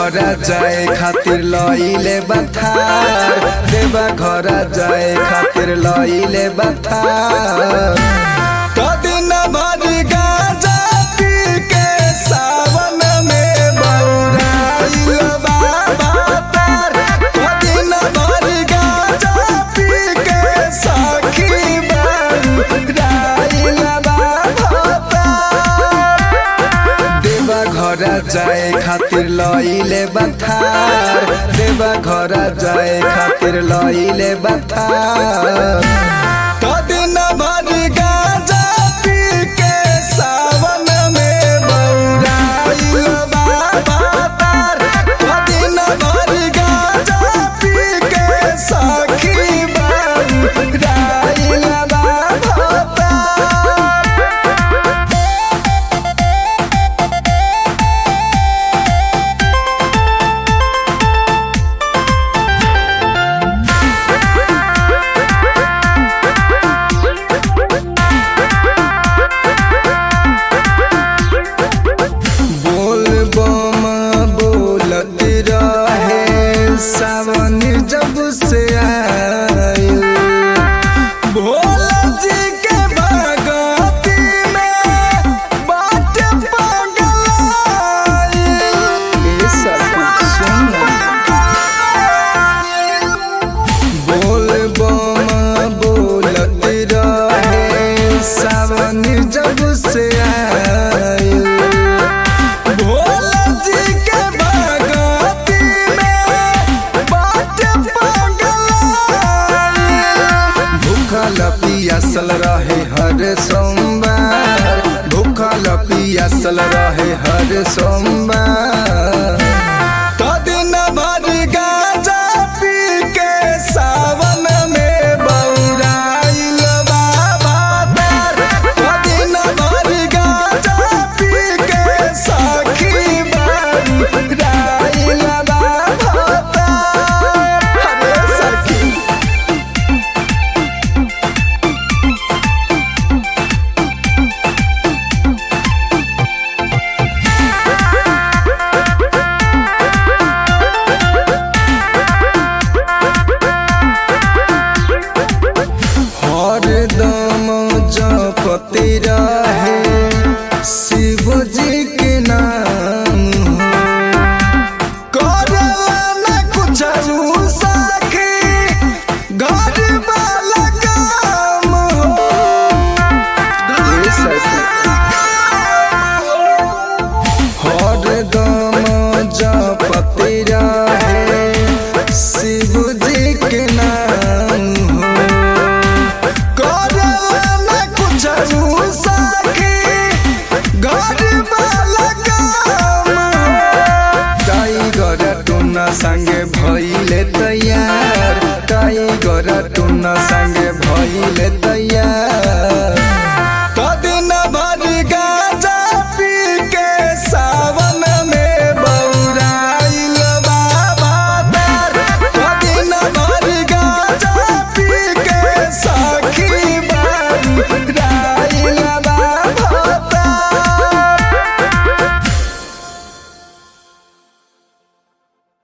घर जाए खातिर लइले बथार देवा घर जाए खातिर लइले बथार कदिन भर गांजा पी के सावन में बौराइल बाबा तार कदिन भर गांजा पी के सखी बौराइल बाबा तार देवा घर जाए खातिर लइले बथार देवा घर जाए खातिर लइले बथार कदिन भर गांजा पी के सावन में बौराइल बाबा तार कदिन भर गांजा पी के सखी बौराइल बाबा तार सावन जब से आयल भोला जी के भगती में बात पागल बोल बम बोलत रहे सावन जब से आयल भोला जी के भगती भूखल पियासल रहे हर सोमवार भूखल पियासल रहे हर सोमवार